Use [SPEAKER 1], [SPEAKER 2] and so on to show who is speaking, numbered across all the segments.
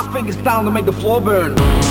[SPEAKER 1] think it's time to make the floor burn.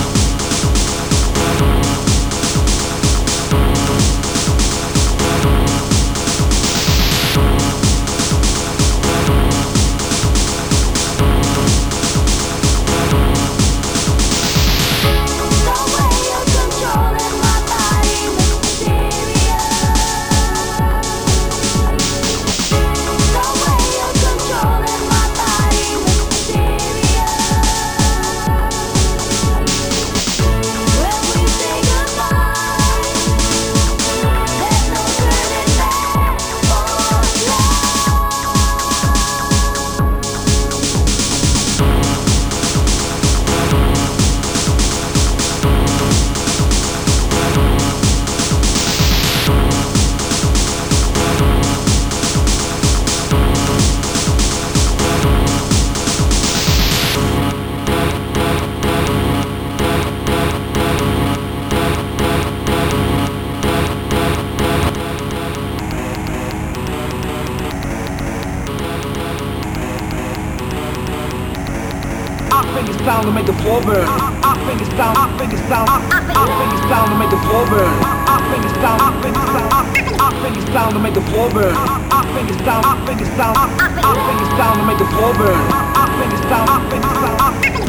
[SPEAKER 1] I think it's time to make the floor burn. I think it's time. I think it's time. I think it's time to make the floor burn. I think it's time. I think it's time. I think it's time to make the floor burn. I think it's time. I think it's time. I think it's time to make the floor burn. I think it's time. I think it's time.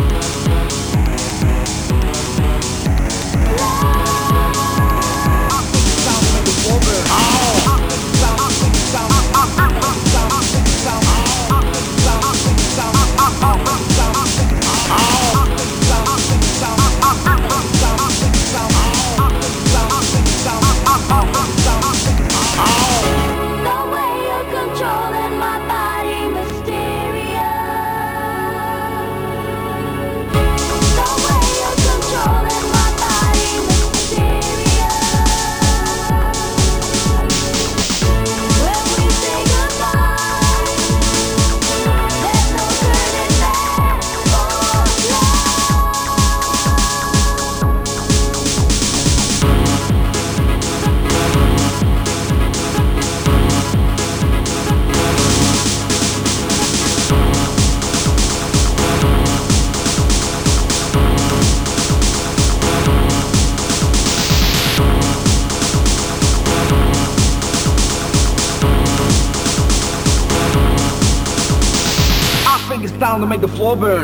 [SPEAKER 1] I think it's time to make the floor burn.